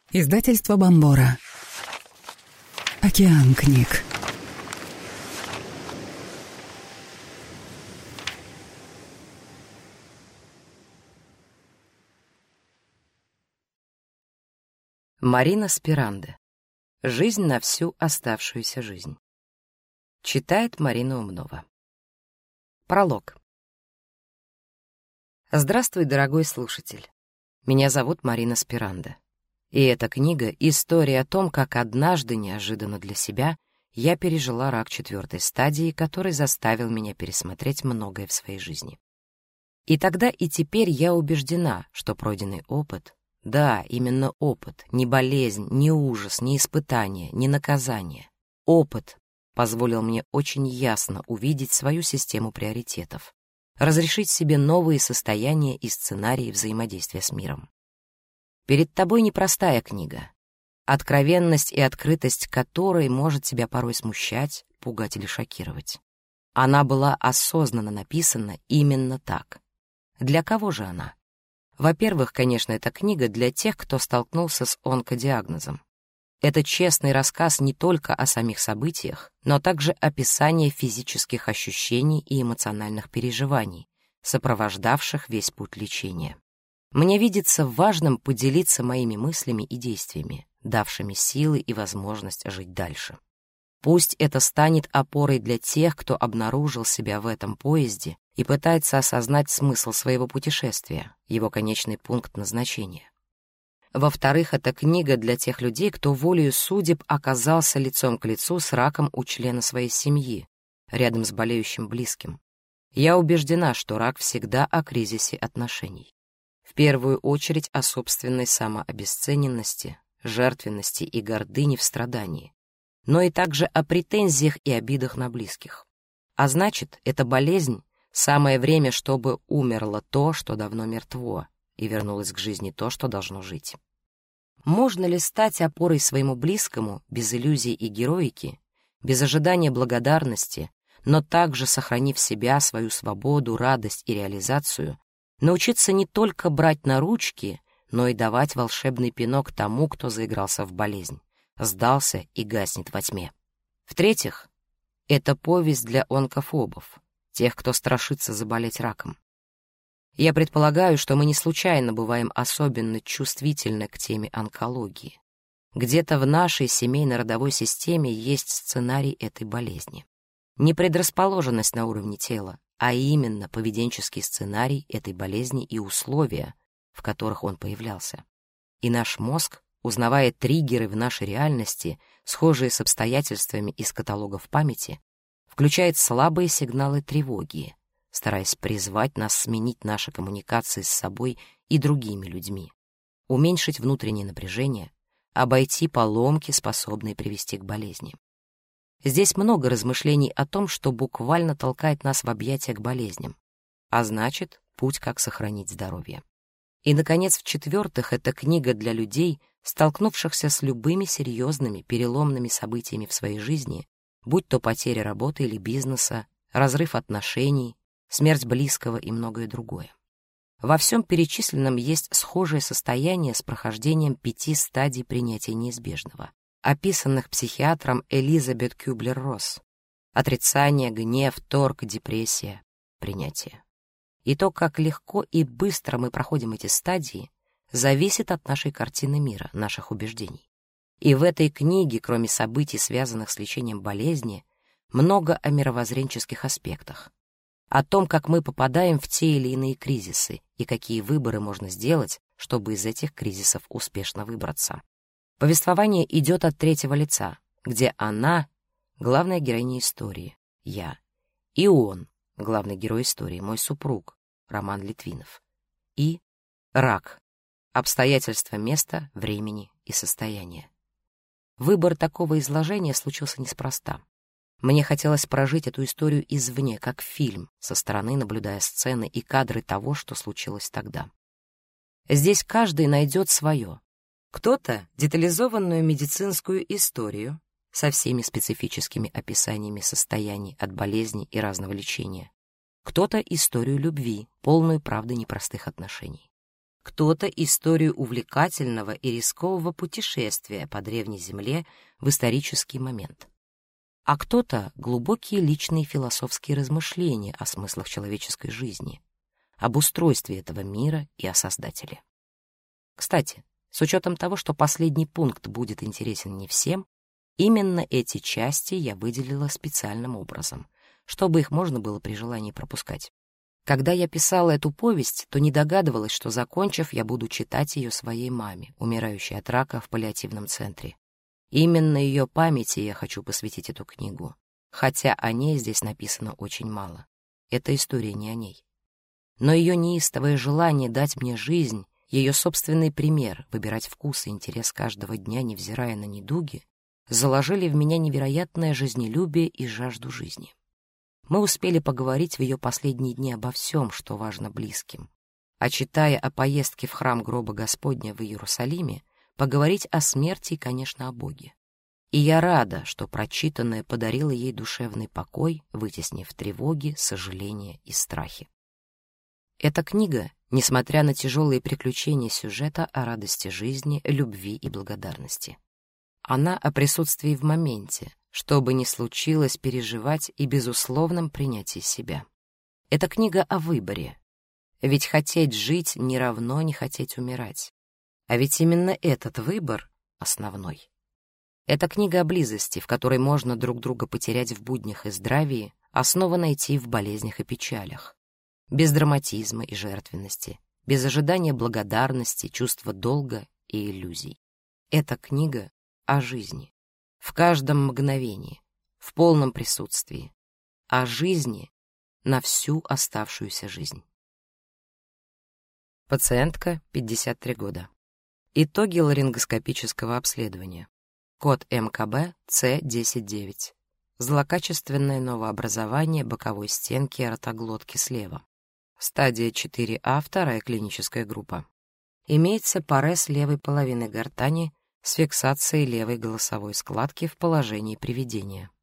Издательство Бомбора. Океан книг. Марина Спиранде. Жизнь на всю оставшуюся жизнь. Читает Марина Умнова. Пролог. Здравствуй, дорогой слушатель. Меня зовут Марина Спиранде. И эта книга — история о том, как однажды, неожиданно для себя, я пережила рак 4-й стадии, который заставил меня пересмотреть многое в своей жизни. И тогда, и теперь я убеждена, что пройденный опыт, да, именно опыт, не болезнь, не ужас, не испытание, не наказание, опыт позволил мне очень ясно увидеть свою систему приоритетов, разрешить себе новые состояния и сценарии взаимодействия с миром. Перед тобой непростая книга, откровенность и открытость которой может тебя порой смущать, пугать или шокировать. Она была осознанно написана именно так. Для кого же она? Во-первых, конечно, эта книга для тех, кто столкнулся с онкодиагнозом. Это честный рассказ не только о самих событиях, но также описание физических ощущений и эмоциональных переживаний, сопровождавших весь путь лечения. Мне видится важным поделиться моими мыслями и действиями, давшими силы и возможность жить дальше. Пусть это станет опорой для тех, кто обнаружил себя в этом поезде и пытается осознать смысл своего путешествия, его конечный пункт назначения. Во-вторых, это книга для тех людей, кто волею судеб оказался лицом к лицу с раком у члена своей семьи, рядом с болеющим близким. Я убеждена, что рак всегда о кризисе отношений. В первую очередь о собственной самообесцененности, жертвенности и гордыне в страдании, но и также о претензиях и обидах на близких. А значит, эта болезнь — самое время, чтобы умерло то, что давно мертво, и вернулось к жизни то, что должно жить. Можно ли стать опорой своему близкому без иллюзий и героики, без ожидания благодарности, но также сохранив себя, свою свободу, радость и реализацию, научиться не только брать на ручки, но и давать волшебный пинок тому, кто заигрался в болезнь, сдался и гаснет во тьме? В-третьих, это повесть для онкофобов, тех, кто страшится заболеть раком. Я предполагаю, что мы не случайно бываем особенно чувствительны к теме онкологии. Где-то в нашей семейно-родовой системе есть сценарий этой болезни. Не предрасположенность на уровне тела, а именно поведенческий сценарий этой болезни и условия, в которых он появлялся. И наш мозг, узнавая триггеры в нашей реальности, схожие с обстоятельствами из каталогов памяти, включает слабые сигналы тревоги, стараясь призвать нас сменить наши коммуникации с собой и другими людьми, уменьшить внутреннее напряжение, обойти поломки, способные привести к болезни. Здесь много размышлений о том, что буквально толкает нас в объятия к болезням, а значит, путь, как сохранить здоровье. И, наконец, в-четвертых, это книга для людей, столкнувшихся с любыми серьезными переломными событиями в своей жизни, будь то потеря работы или бизнеса, разрыв отношений, смерть близкого и многое другое. Во всем перечисленном есть схожее состояние с прохождением 5 стадий принятия неизбежного, описанных психиатром Элизабет Кюблер-Росс: отрицание, гнев, торг, депрессия, принятие. И то, как легко и быстро мы проходим эти стадии, зависит от нашей картины мира, наших убеждений. И в этой книге, кроме событий, связанных с лечением болезни, много о мировоззренческих аспектах, о том, как мы попадаем в те или иные кризисы и какие выборы можно сделать, чтобы из этих кризисов успешно выбраться. Повествование идет от третьего лица, где она — главная героиня истории, я, и он — главный герой истории, мой супруг, Роман Литвинов, и рак, обстоятельства места, времени и состояния. Выбор такого изложения случился неспроста. Мне хотелось прожить эту историю извне, как фильм, со стороны наблюдая сцены и кадры того, что случилось тогда. Здесь каждый найдет свое. Кто-то — детализованную медицинскую историю со всеми специфическими описаниями состояний от болезни и разного лечения. Кто-то — историю любви, полную правды непростых отношений. кто-то историю увлекательного и рискового путешествия по древней земле в исторический момент, а кто-то глубокие личные философские размышления о смыслах человеческой жизни, об устройстве этого мира и о Создателе. Кстати, с учетом того, что последний пункт будет интересен не всем, именно эти части я выделила специальным образом, чтобы их можно было при желании пропускать. Когда я писала эту повесть, то не догадывалась, что, закончив, я буду читать ее своей маме, умирающей от рака в паллиативном центре. Именно ее памяти я хочу посвятить эту книгу, хотя о ней здесь написано очень мало. Эта история не о ней. Но ее неистовое желание дать мне жизнь, ее собственный пример, выбирать вкус и интерес каждого дня, невзирая на недуги, заложили в меня невероятное жизнелюбие и жажду жизни. Мы успели поговорить в ее последние дни обо всем, что важно близким. А читая о поездке в храм гроба Господня в Иерусалиме, поговорить о смерти и, конечно, о Боге. И я рада, что прочитанное подарило ей душевный покой, вытеснив тревоги, сожаления и страхи. Эта книга, несмотря на тяжелые приключения сюжета, о радости жизни, любви и благодарности. Она о присутствии в моменте, что бы ни случилось, переживать и безусловном принятии себя. Это книга о выборе. Ведь хотеть жить не равно не хотеть умирать. А ведь именно этот выбор основной. Это книга о близости, в которой можно друг друга потерять в буднях и здравии, а снова найти в болезнях и печалях. Без драматизма и жертвенности, без ожидания благодарности, чувства долга и иллюзий. Это книга о жизни. В каждом мгновении, в полном присутствии, о жизни на всю оставшуюся жизнь. Пациентка, 53 года. Итоги ларингоскопического обследования. Код МКБ С109. Злокачественное новообразование боковой стенки ротоглотки слева. Стадия 4А, вторая клиническая группа. Имеется парез левой половины гортани с фиксацией левой голосовой складки в положении приведения.